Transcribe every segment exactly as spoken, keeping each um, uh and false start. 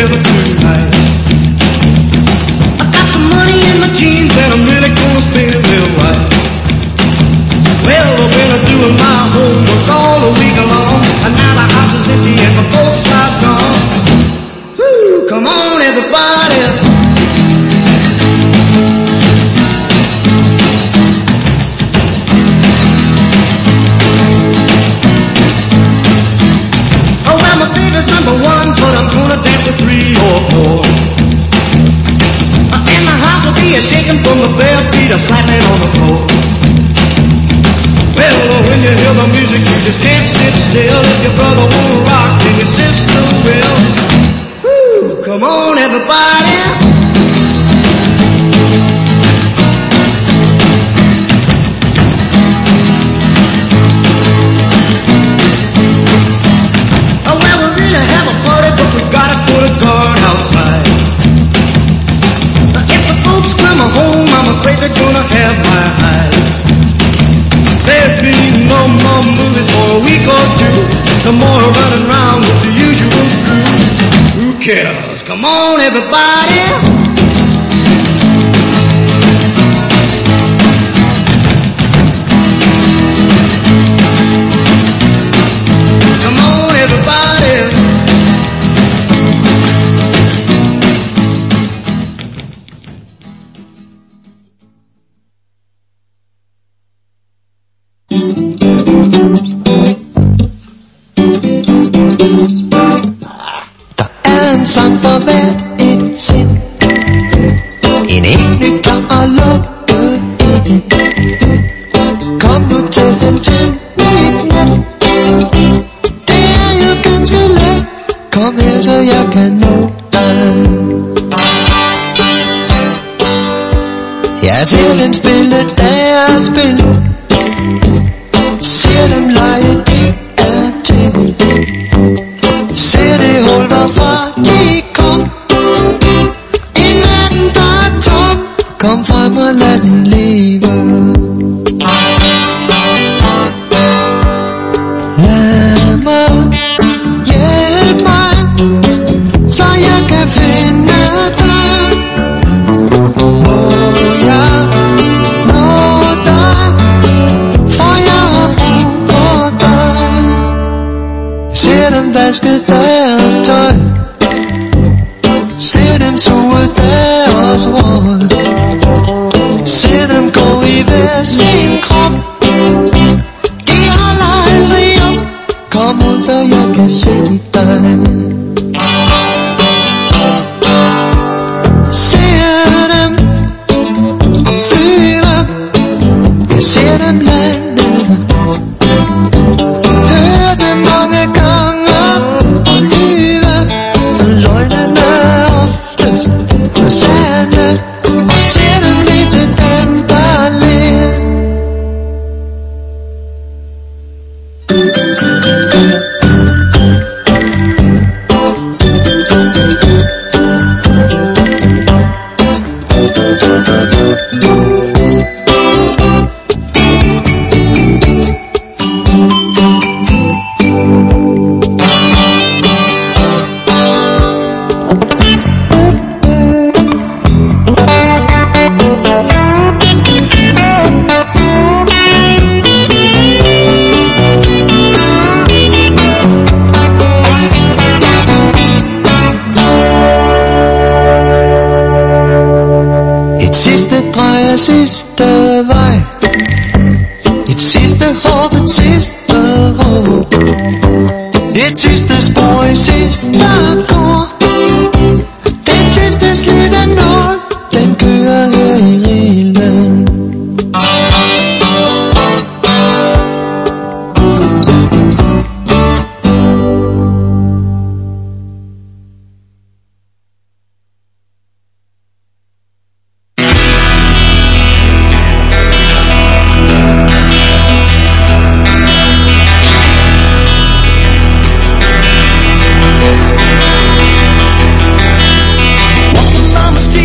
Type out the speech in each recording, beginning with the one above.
never tonight. I got some money in my jeans and I'm really gonna spend it right. Well, I've been doing my homework all the week long, and now the house is empty and my folks are gone. Woo, come on everybody. Oh, well, my favorite's number one, but I'm gonna dance to three or four. And the house will be a shaking from the bare feet a slapping on the floor. Well, when you hear the music, you just can't sit still. If your brother won't rock, then your sister will. Woo, come on everybody. Oh, well, we really have a party, but we gotta put a guard outside. If the folks come home, I'm afraid they're gonna have my eyes. There'll be no more movies for a week or two. No more running around with the usual crew. Who cares? Come on everybody. Come on everybody. Der er en sang for hvert et sind, en helt ny klar og lukke ind. Kom nu til den til mit net. Det er jo ganske let. Kom her så jeg kan nå dig. Jeg ser dem spille deres spil, ser dem lege det er til. Ser det hul hvorfra de kom, en verden der er tom. Kom frem og lad den leve. Lad mig, hjælp mig, så jeg kan finde dig. Må jeg nå dig, for jeg har brug for dig. Ser dem vaske deres tøj, ser dem tue deres hår, ser dem gå i hver sin krop. De holder aldrig op. Kom ud så jeg kan se dig. Ser dem flyve, jeg ser dem lande, hør dem mange gange og lyve. Løgnene er oftest for sande, og ser dem lige til dem der ler. Sidste vej, et sidste håb, et sidste råb, et sidste spor i sidste går. Den sidste slidte nål, den kører her i rilen. Street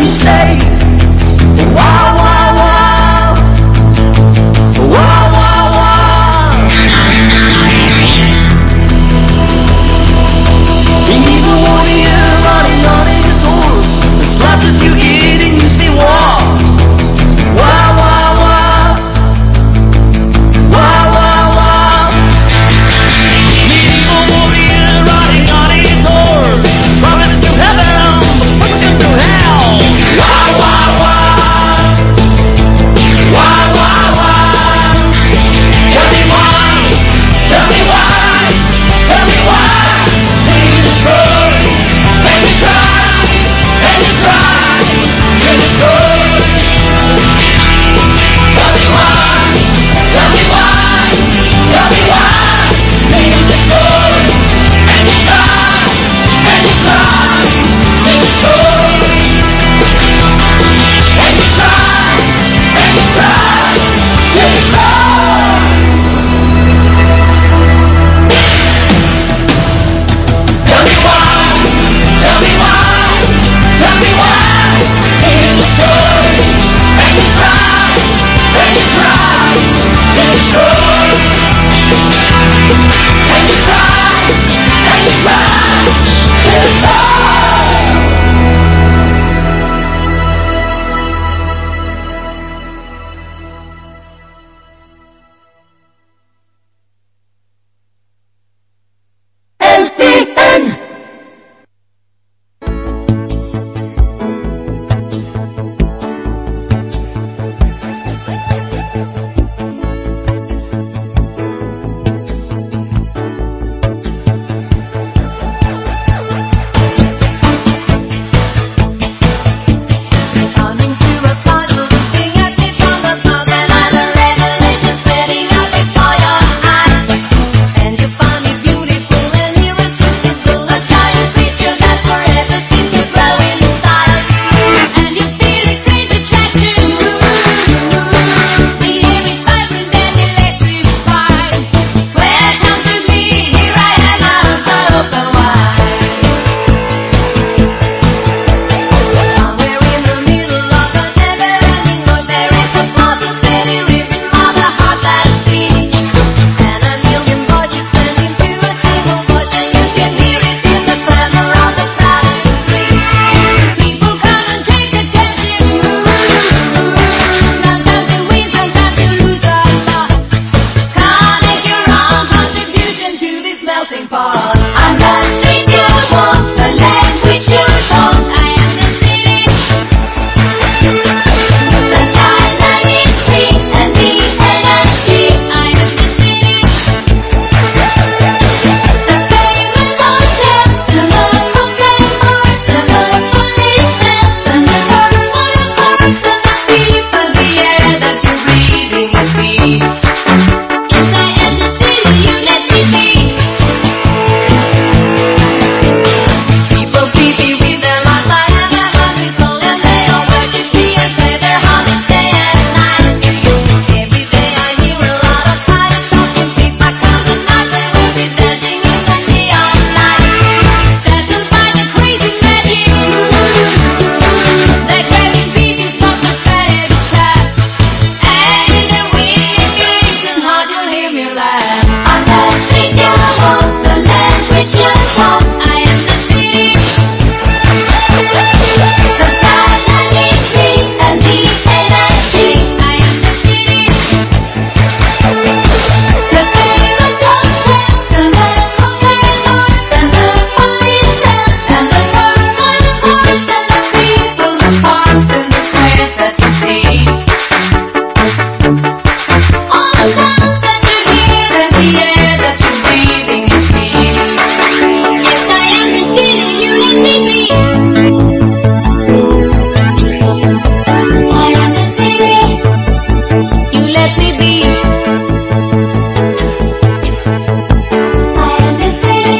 you stay. Wow, wow, wow. Wow, wow, wow. He needs a warrior riding on his horse. As fast as you get and you say wow. Wow, wow, wow. Wow, wow, wow. Needs a warrior riding on his horse. Promise to heaven, but put you through hell. Wow, wow, wow. Wow, wow, wow. Tell me why. Tell me why. Tell me why. And you destroy. And you try. And you try. To destroy. Tell me why. Tell me why. Tell me why. And you destroy. And you try. And you try. To destroy. And you try. And you try. To destroy. Tell me why, tell me why, tell me why. And you destroy, and you try, and you try to destroy. And you try, and you try to destroy. L P N. Coming to a puddle, looking at me from above, and all the revelations spreading out before your eyes. And you find me beautiful and irresistible, a giant creature that forever seems to grow in size. And you feel a strange attraction. The air is vibrant and electrified. Welcome to me, here I am, arms are open wide. Somewhere in the middle of the never-ending noise, there is a pulse, steady rhythm of a heart that beats. And a million voices blend into a single voice, and you can hear it in the clamor of the crowded streets. People concentrate attention. Sometimes you win, sometimes you lose the plot. Come make your own contribution to this melting pot. I'm the street you walk, the land which you talk. I am the city. The skyline is sweet and the energy. I am the city. The famous hotels and the cocktail bars and the policemen and the turmoil cars and the people, the air that you're breathing is me. Yes, I am the city, you let me be. People feed me with their lives, I have a hungry soul, and they all worship me and play their homage day and night. Every day I hear a lot of tired shouting feet, but come the night they will be dancing in the neon light. Dazzled by the crazy magic, they're grabbing pieces of the faded cat. And in the wind, if you listen hard, you'll hear me laugh. On the street you walk, the land which you talk. I am the city. The skyline is sweet and the energy. I am the city. The famous hotels and the cocktail bars and the policemen and the turmoil cars and the people, the parks and the squares that you see. All the sounds that you hear and the air that you're breathing is me. Yes, I am the city, you let me be. I am the city, you let me be. I am the city.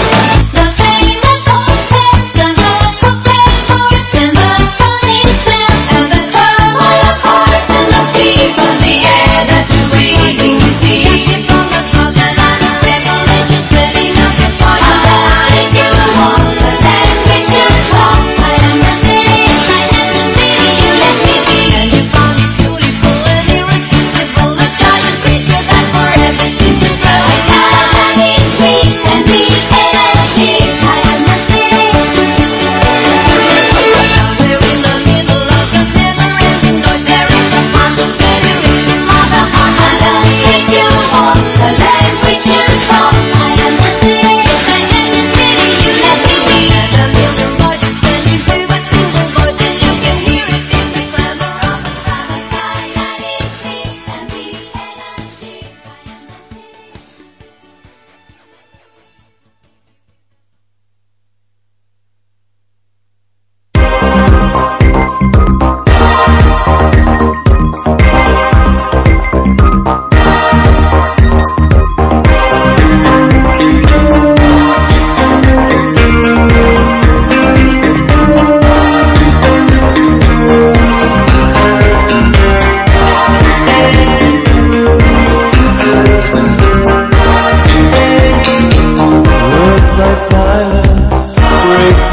The famous hotels and the cocktail bars and the policemen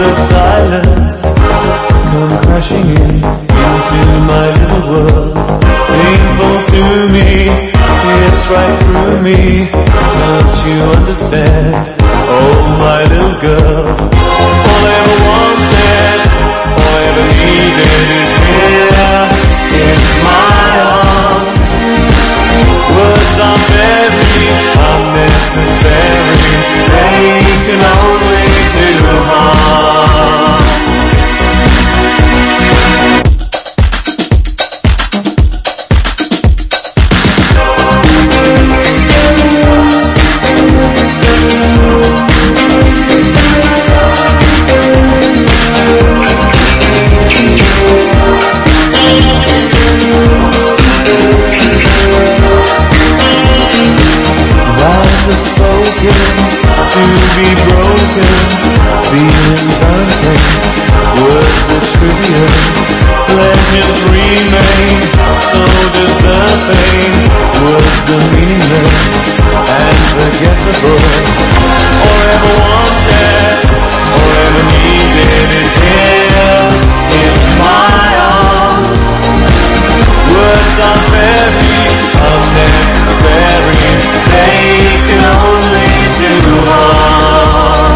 the silence come crashing in into my little world. Painful to me, it's right through me. Don't you understand? Oh, my little girl. All I ever wanted, all I ever needed is here in my arms. Words are very unnecessary. They can only do harm. Spoken to be broken, feelings untamed, words are trivial, pleasures remain, so does the pain. Words are meaningless and forgettable. All I ever wanted, all I ever needed is here in my arms. Words are very unnecessary. They can only do harm.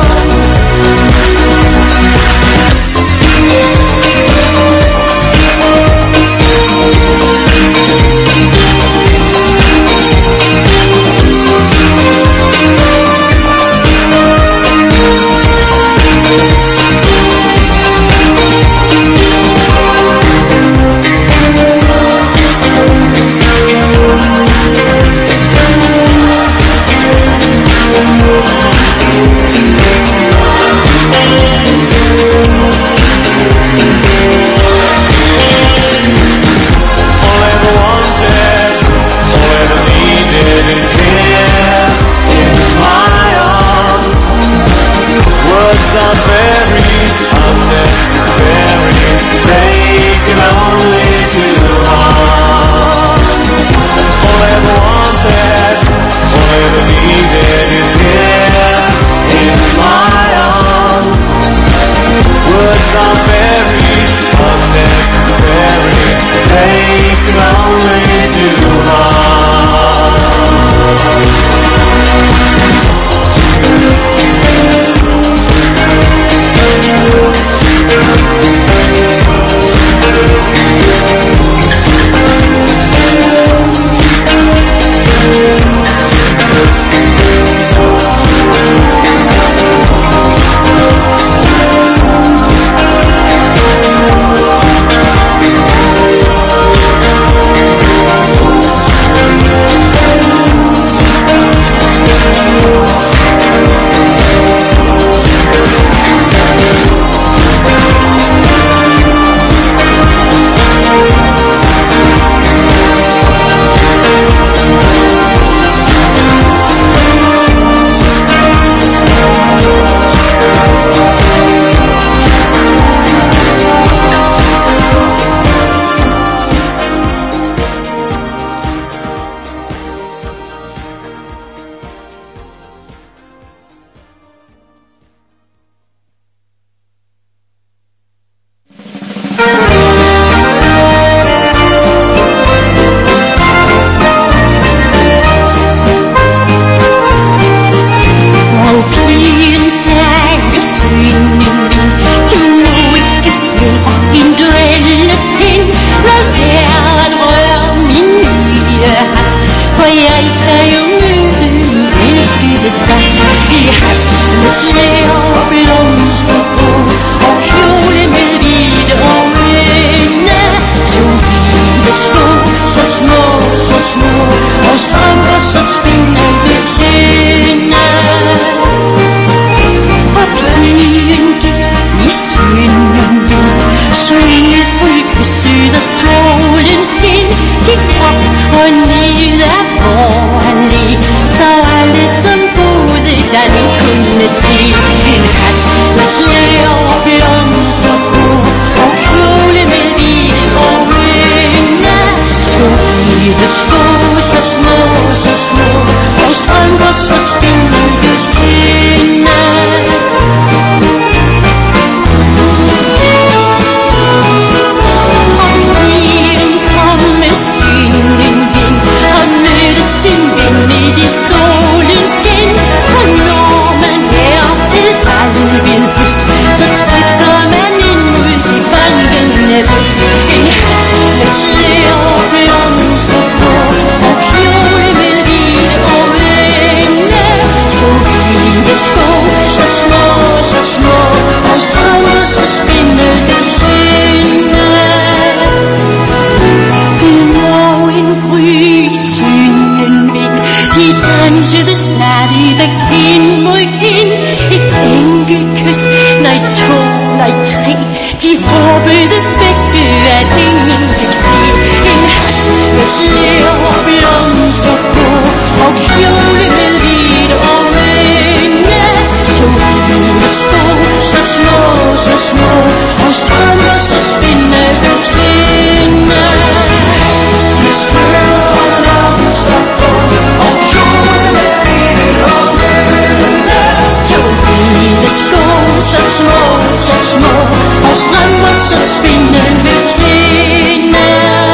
treig. De håbede begge, at ingen fik se en hat med slæer og blomster på, og kjole med hvid og vinge. To fine sko, så små, så små, og strømmer så spinnende stringe. Med slæer og blomster på, og kjole med hvid og vinge. To fine sko, så små, så små, og strømmer så spinnende stringe.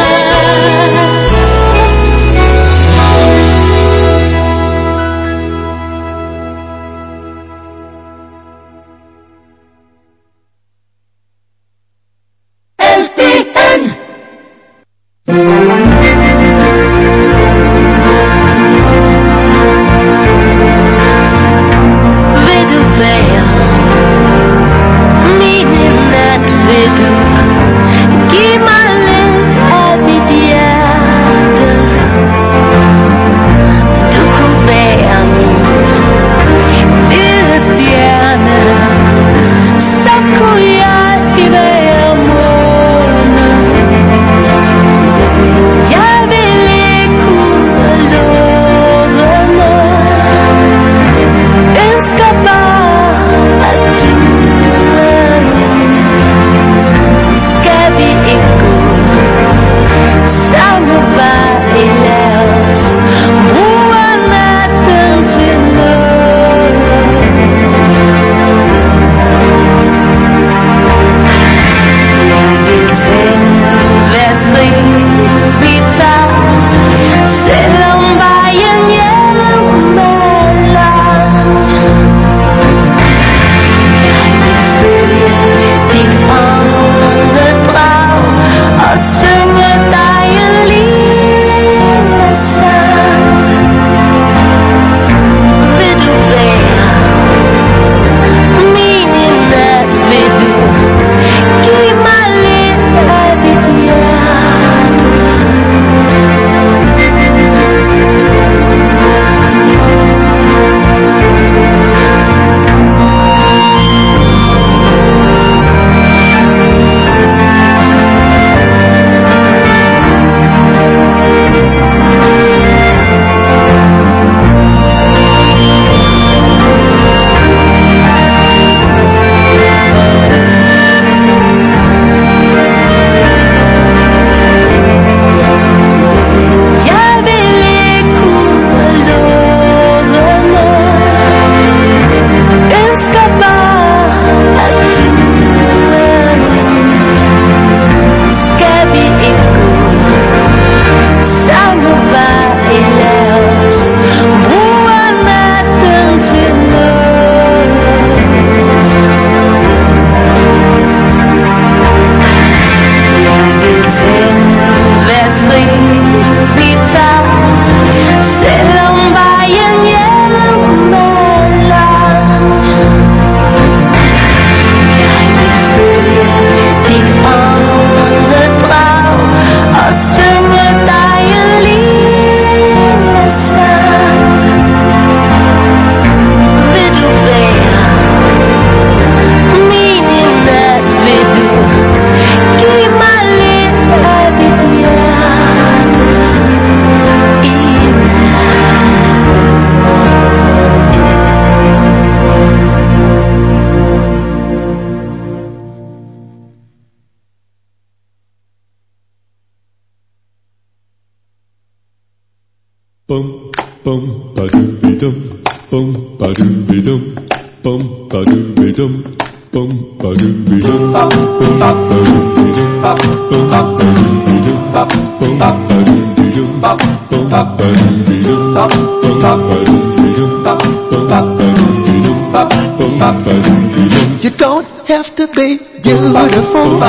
You don't have to be beautiful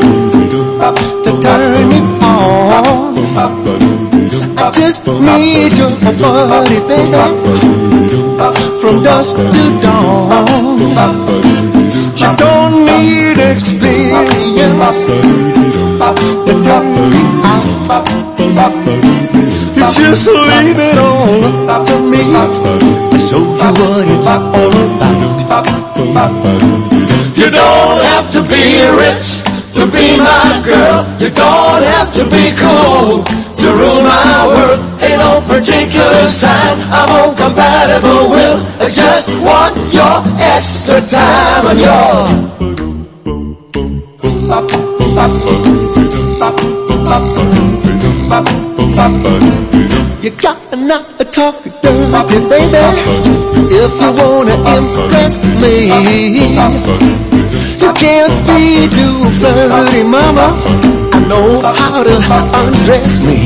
to turn me on. I just need your body, baby, from dusk to dawn. You don't need experience to turn me on. You just leave it all up to me. I show you what it's all about. You don't have to rich to be my girl. You don't have to be cool to rule my world. Ain't no particular sign I'm incompatible with. I just want your extra time and your you gotta not talk dirty, baby, if you wanna impress me. You can't be too flirty, mama. I know how to undress me.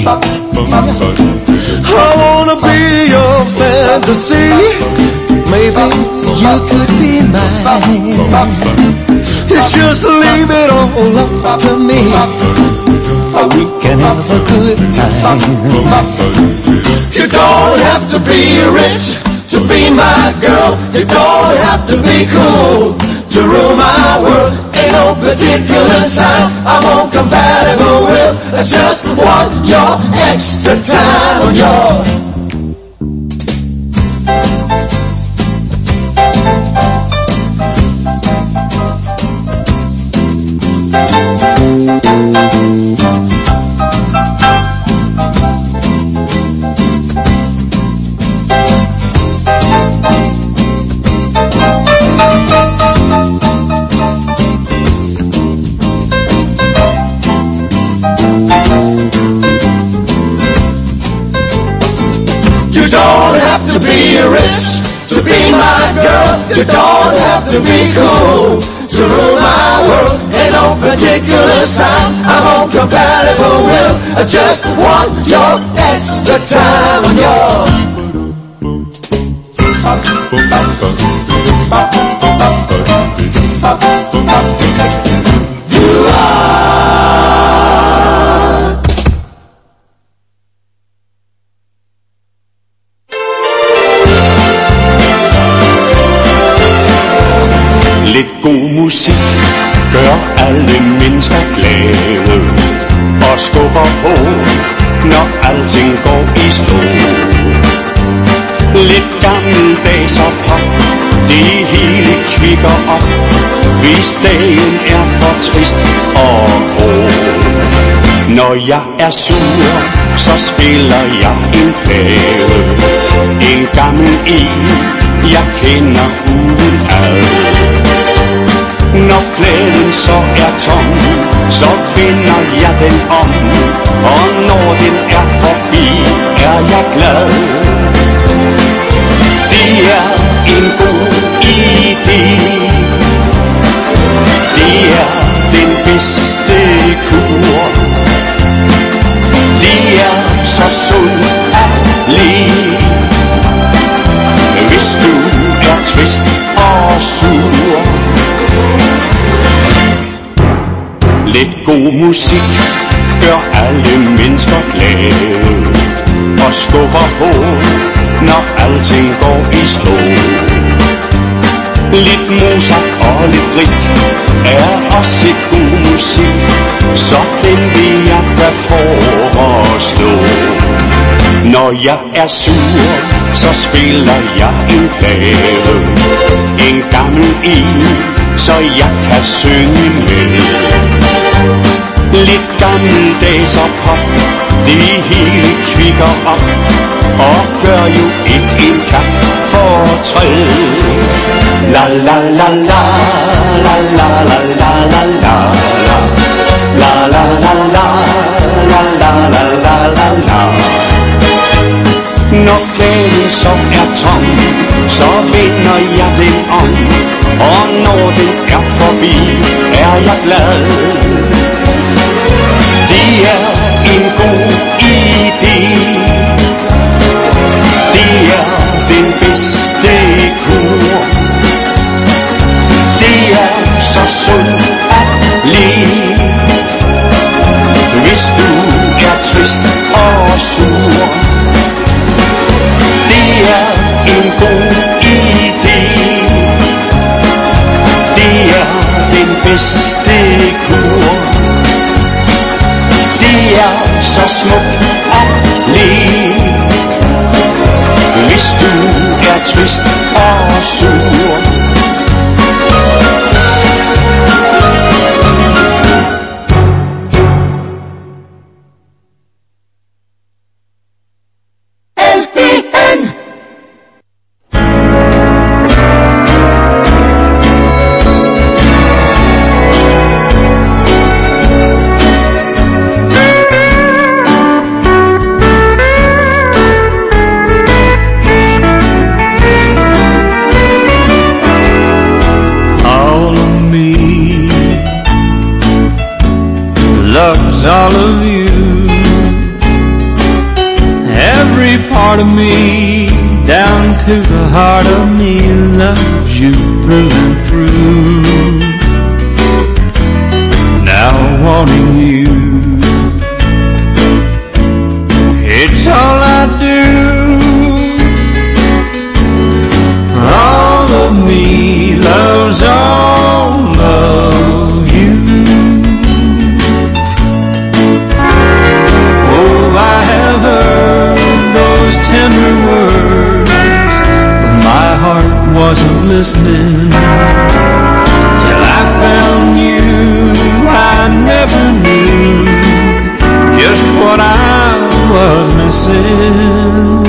I wanna be your fantasy. Maybe you could be mine. It's just leave it all up to me. We can have a good time. You don't have to be rich to be my girl. You don't have to be cool to rule my world. Ain't no particular sign I'm incompatible with. I just want your extra time on your to be rich to be my girl. You don't have to be cool to rule my world. Ain't no particular sign I'm incompatible with. I just want your extra time on your you are. Lidt god musik gør alle mennesker glade og skubber på, når alting går i stå. Lidt gammeldags og pop, det hele kvikker op, hvis dagen er for trist og hård. Når jeg er sur, så spiller jeg en plade, en gammel en, jeg kender uden ad. Når pladen så er tom, så vender jeg den om, og når den er forbi, er jeg glad. Det er en god idé, det er den bedste kur. Det er så sundt at leve, hvis du er trist og sur. Lidt god musik gør alle mennesker glade og skubber på, når alting går i stå. Lidt Mozart og lidt Grieg er også god musik, så den vil jeg da foreslå. Når jeg er sur, så spiller jeg en plade, en gammel en, så jeg kan synge med. Lidt gammeldags og pop, det hele kvikker op, og gør jo ikke en kat fortræd. La la la la, la la la la la la, la la la la, la la la la la la. Når pladen så er tom, så vender jeg den om, og når den er forbi, er jeg glad. Det er en god idé, det er den bedste kur. Det er så sundt at leve, hvis du er trist og sur. Det er en god idé, det er den bedste kur. Det er så smukt at leve, hvis du er trist og sur. loves all of you. Every part of me, down to the heart of me, loves you through and through. Now wanting you, it's all I do. All of me loves all of you. Oh, I have heard those tender words, but my heart wasn't listening. Till I found you, I never knew just what I was missing.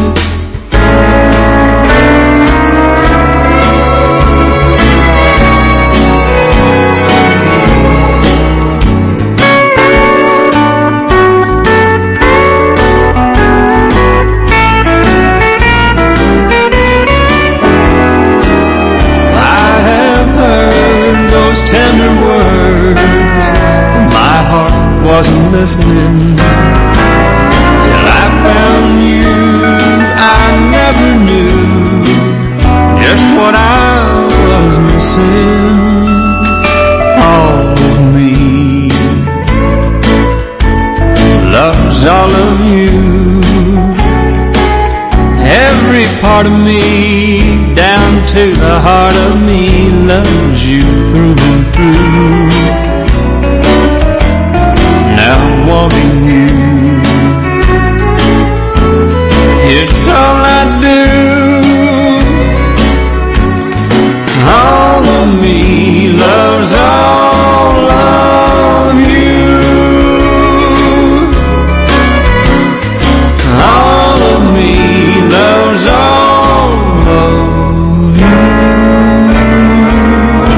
Tender words, but my heart wasn't listening. Till I found you, I never knew just what I was missing. All of me loves all of you. Every part of me, down to the heart of me, loves you through and through. Now wanting you, it's all I do. All of me loves all of you. All of me loves all of you.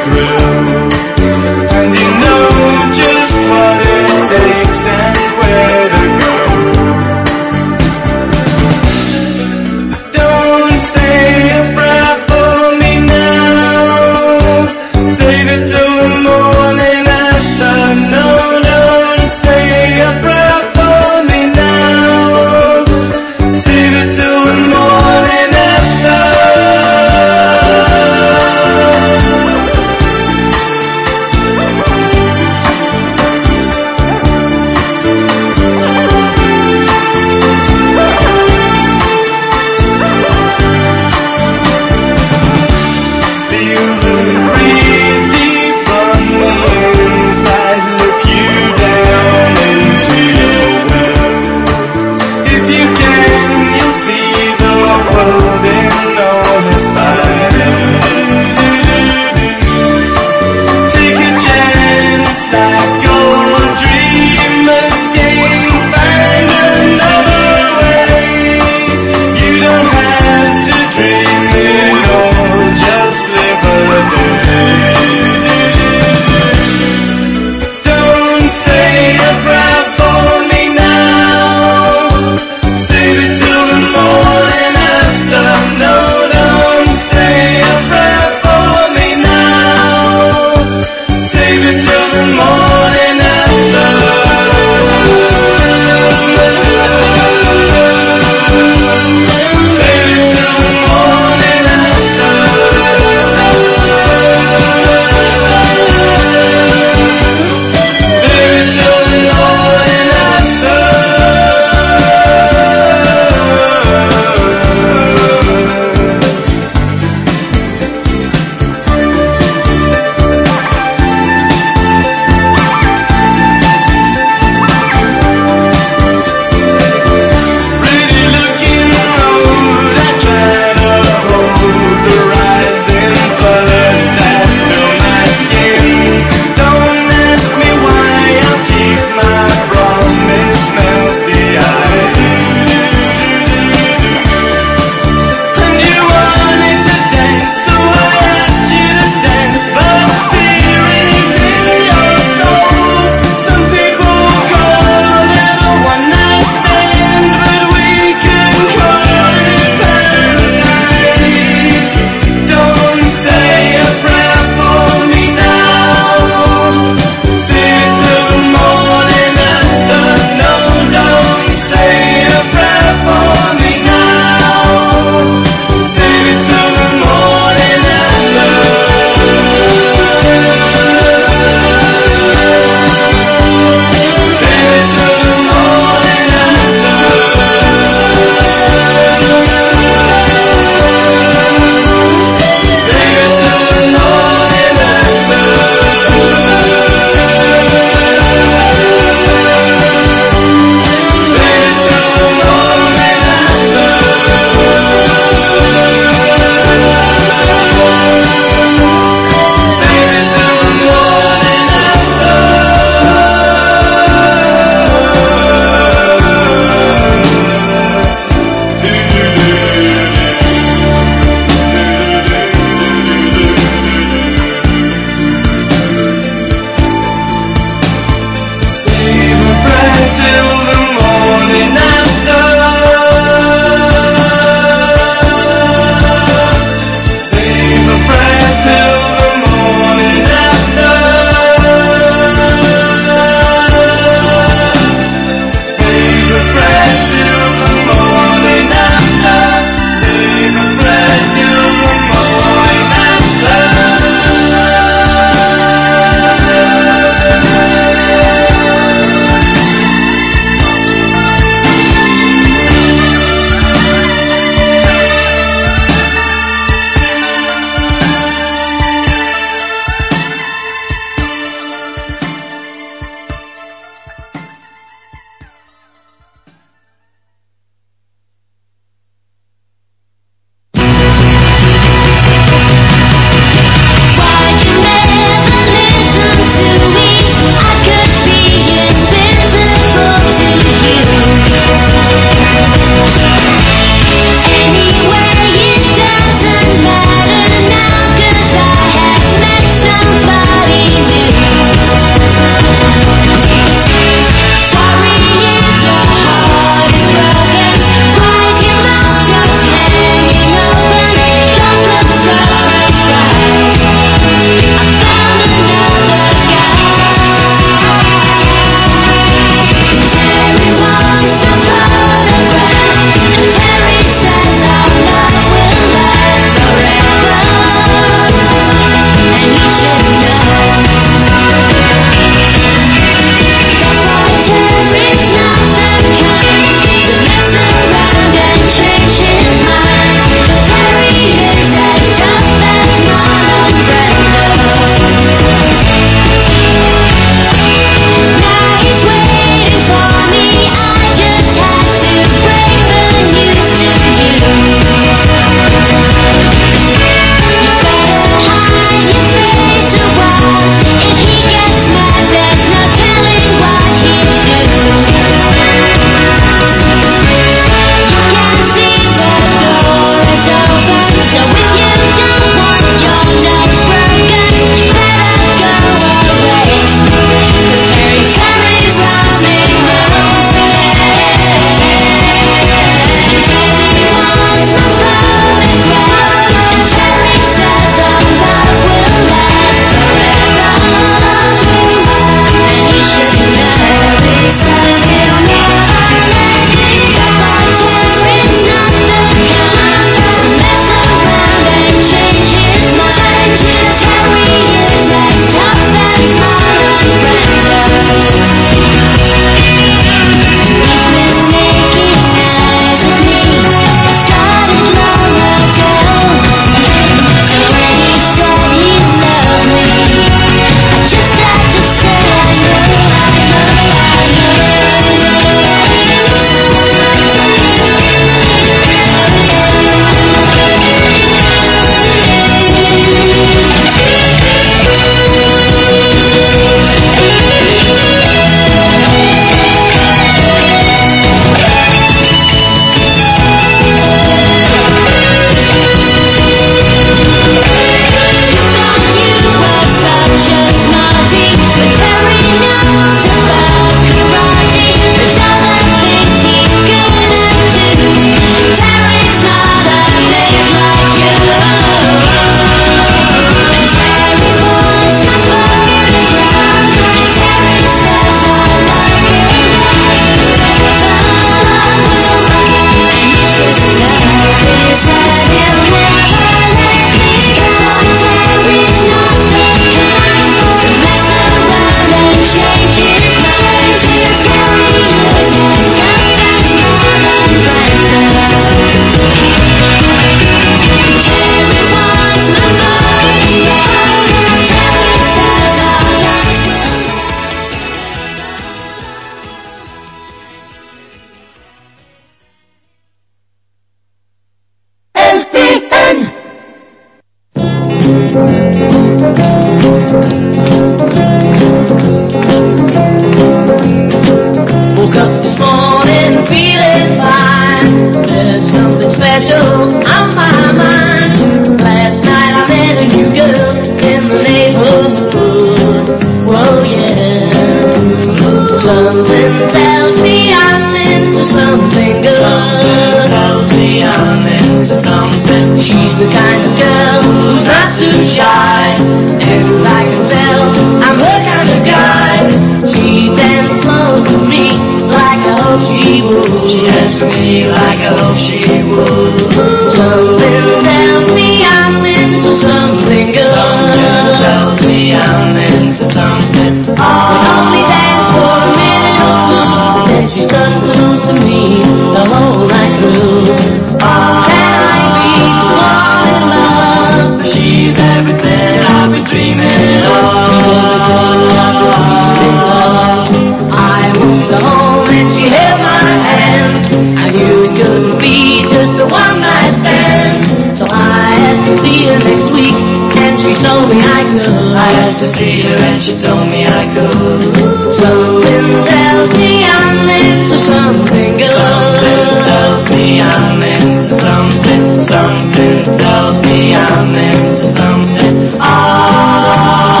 tells me I'm into something good. Something tells me I'm into something. She's the kind of girl who's not too shy, and I can tell I'm her kind of guy. She dances close to me like I hope she would. She dances for me like I hope she would. Something tells me I'm into something good. Something tells me I'm into something. We only dance for a minute or two, and then she stuck close to me the whole night through. Can I be the one in love? She's everything I've been dreaming of. She told me good luck with feeling love. I moved her home and she held my hand. I knew it couldn't be just a one night stand. So I asked to see her next week, and she told me I could. I asked to see her and she told me I could. Something tells me I'm into something good. Something tells me I'm into something. Something tells me I'm into something. Ah.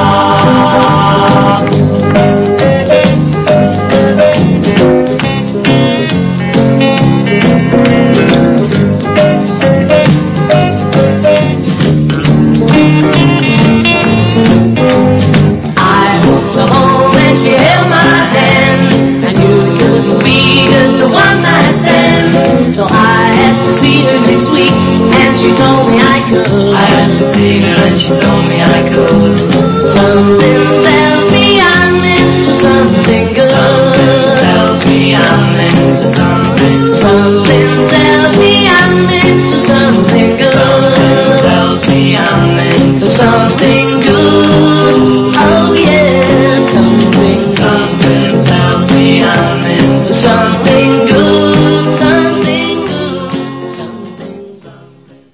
She held my hand. I knew it couldn't be just a one night stand. So I asked to see her next week, and she told me I could. I asked to see her and she told me I could. Something tells me I'm into something good. Something tells me I'm into something. Something tells me I'm into something good. Something tells me I'm into something good. Oh yeah. Something tells me I'm into something good, something good, something, something.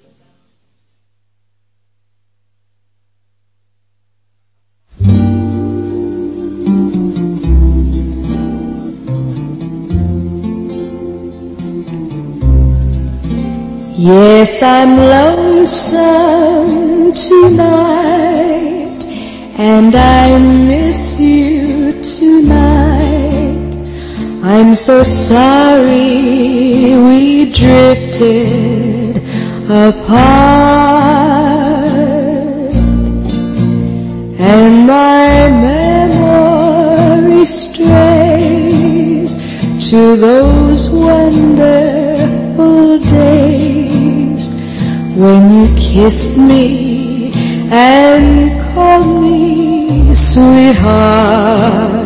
Yes, I'm lonesome tonight, and I miss you tonight. I'm so sorry we drifted apart, and my memory strays to those wonderful days when you kissed me and called me sweetheart.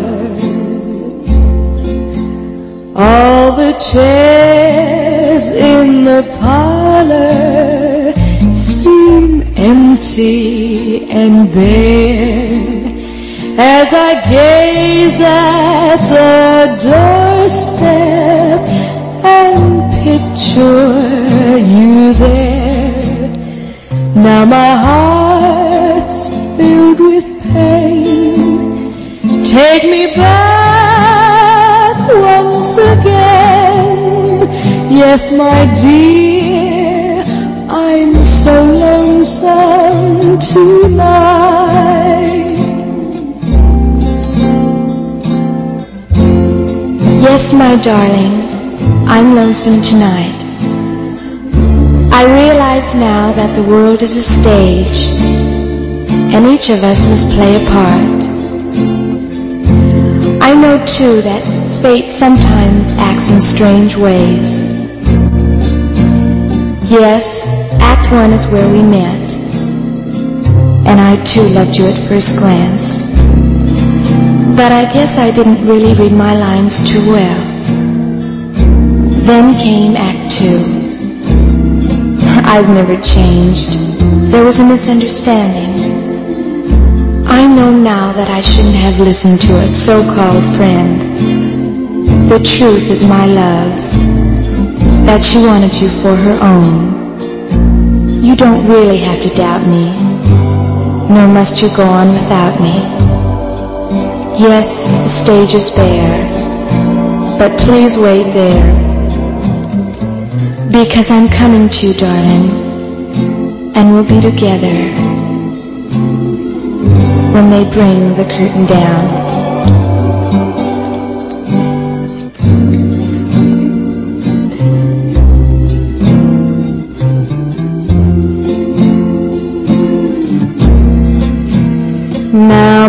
All the chairs in the parlor seem empty and bare as I gaze at the doorstep and picture you there. Now my heart's filled with pain. Take me back once again. Yes, my dear, I'm so lonesome tonight. Yes, my darling, I'm lonesome tonight. I realize now that the world is a stage, and each of us must play a part. I know too that fate sometimes acts in strange ways. Yes, Act One is where we met, and I too loved you at first glance. But I guess I didn't really read my lines too well. Then came Act Two. I've never changed. There was a misunderstanding. I know now that I shouldn't have listened to a so-called friend. The truth is my love, that she wanted you for her own. You don't really have to doubt me, nor must you go on without me. Yes, the stage is bare, but please wait there, because I'm coming to you, darling, and we'll be together when they bring the curtain down.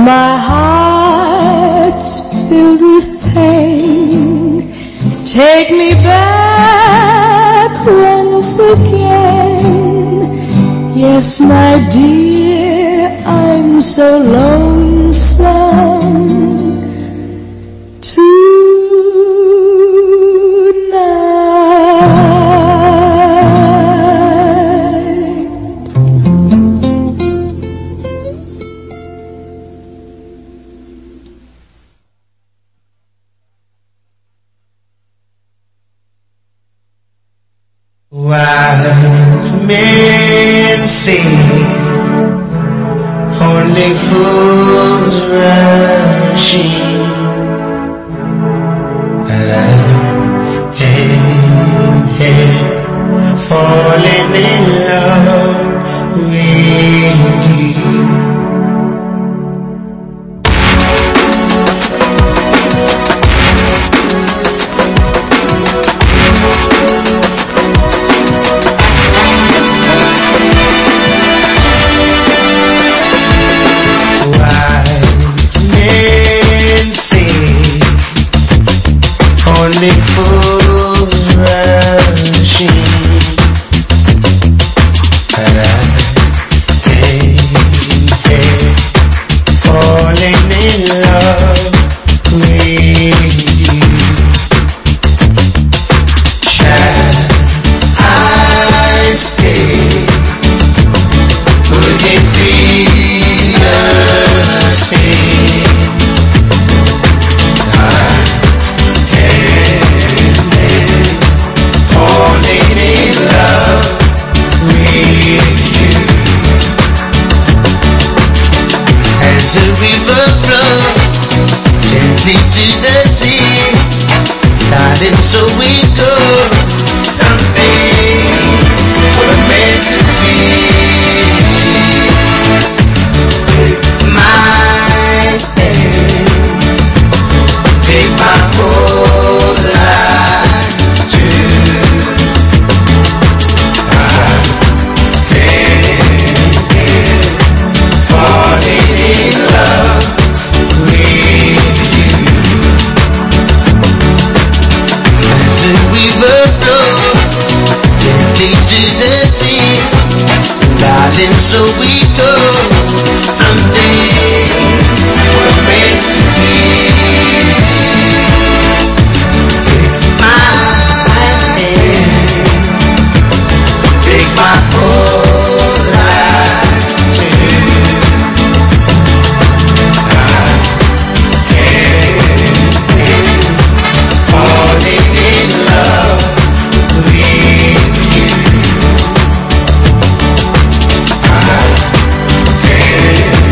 my heart's filled with pain. Take me back once again. Yes, my dear, I'm so lonesome Wise men say only fools rushing, and I am here falling in love with you. Only fools rushing, and I came here falling in love with you. Shall I stay? Would it be the same? Falling in love with you. As a river flows gently to the sea, darling, so we go. Someday we're meant to be. Take my hand, take my whole life too. Falling in love with you. As a river flows gently to the sea, darling, so we go. Someday we're meant to be. Take my hand, take my whole life too. Falling in love with you. I can't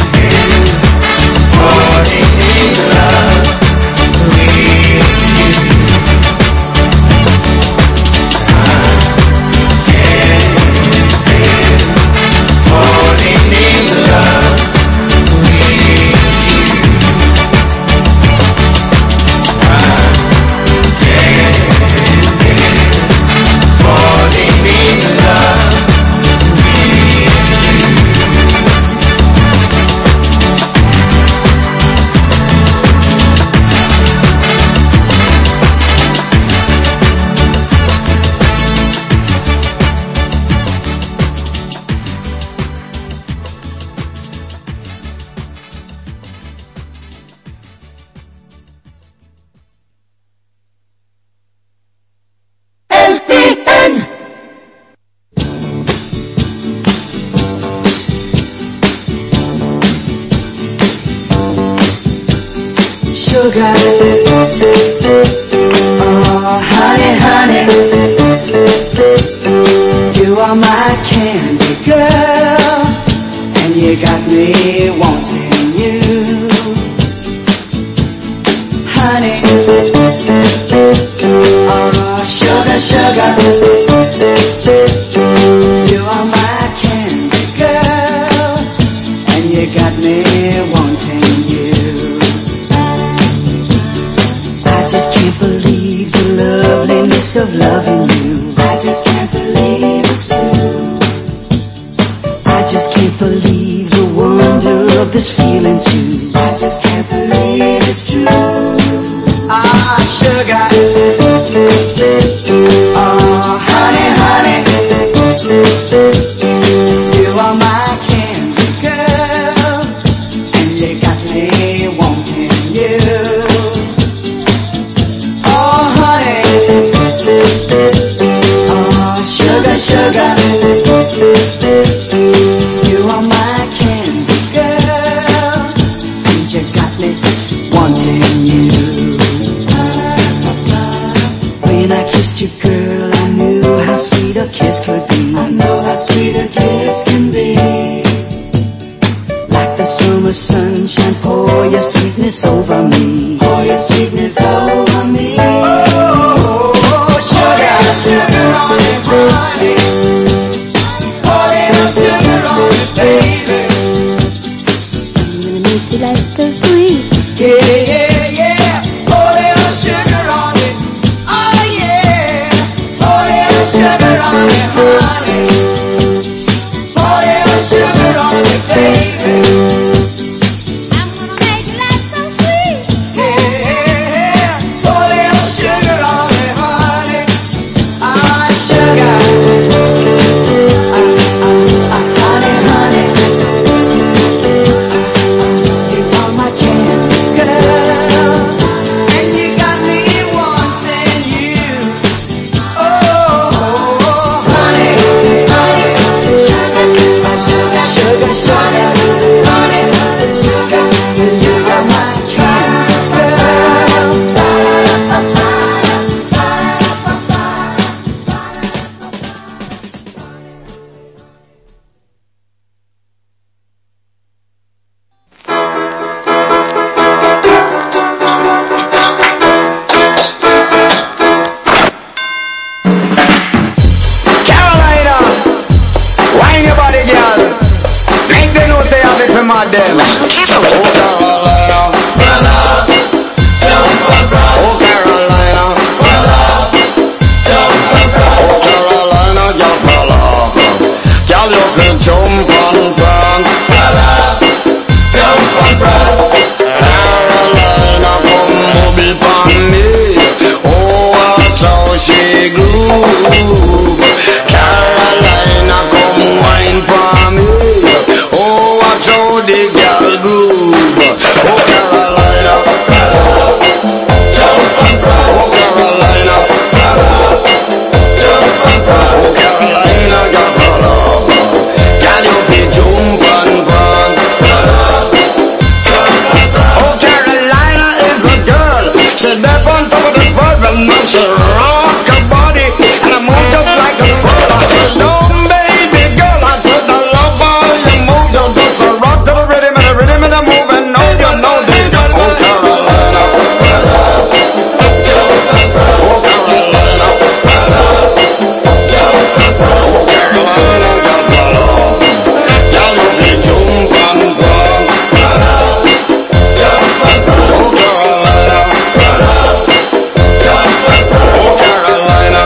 falling in love with you. I can't falling in love with you. Falling in love with you. L P N. Sugar, oh honey, honey, you are my candy girl, and you got me wanting you. Honey, oh sugar, sugar, you are my candy girl, and you got me wanting you. I just can't believe the loveliness of loving you. I just can't believe it's true. I just can't believe the wonder of this feeling too. I just can't believe it's true. Ah, sugar. Oh, honey, honey. You are my candy girl, and you got me wanting you. Oh, honey. Oh, sugar, sugar. You are my candy girl, and you got me wanting you. When I kissed you, girl, I knew how sweet a kiss could be. I know how sweet a kiss can be. Like the summer sunshine, pour your sweetness over me. Pour your sweetness over me. Oh, sugar, sugar on it, honey. Pour little sugar on it, baby. I'm gonna make your life so sweet. Yeah, yeah, yeah. Pour little sugar on it. Oh, yeah. Pour little sugar on it, honey. Pour little sugar on it, baby. I'm gonna make your life so sweet. Yeah, pour little sugar on it, honey. Ah, sugar. Ah, ah, ah, honey, honey. You are my candy girl, and you got me wanting you. Oh, honey, honey. Sugar, sugar, honey, sugar. You are my candy girl. Carolina, wine your body, girl. Make them know say I'm it for my them. Oh, Carolina. Oh, Carolina. Oh, Carolina, girl, fella. Girl, you can jump and prance. Carolina, come move it on me. Oh, watch how she groove. Carolina, come wine for me. Oh, watch how the girl groove. Oh, Carolina. Oh, Carolina. Oh, Carolina, girl, fella. Girl, you can jump and prance. Oh, Carolina is a girl. She step on top of the world and now she rock her body and I move just like a squirrel. I said, no, baby girl, I said, I love how you move. You just a rock to the rhythm and the rhythm and the move and know you know that. Oh, Carolina. Oh, Carolina. Oh, Carolina, girl, follow. Girl, you can jump and prance. Oh, Carolina. Oh, Carolina.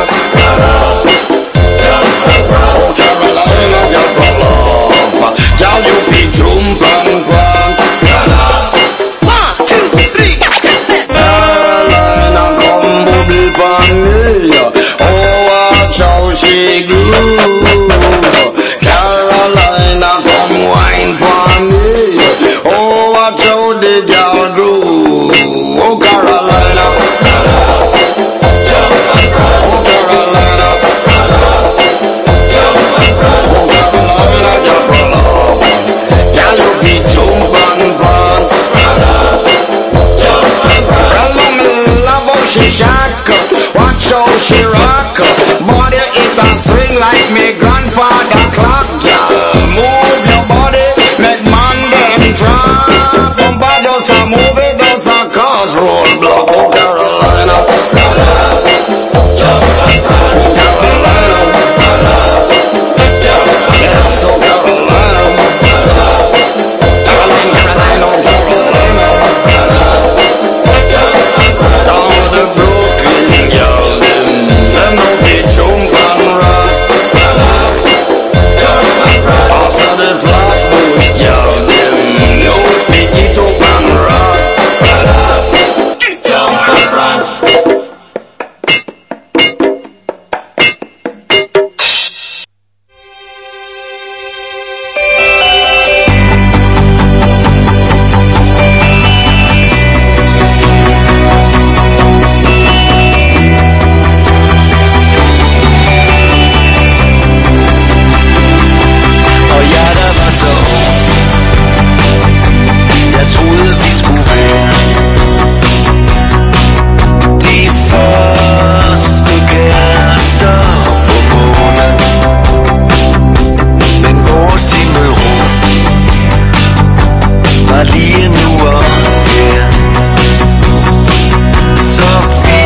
Oh, Carolina, girl, follow. Girl, you can jump and prance. One, two, three. Carolina, come bubble for me. Oh, watch how she groove. Carolina, come wine for me. Oh, watch how the girl groove. Oh, Carolina. Oh, Carolina. Oh, Carolina, girl, follow. Girl, you can jump and prance. Well, me love how she shack, watch how she rock.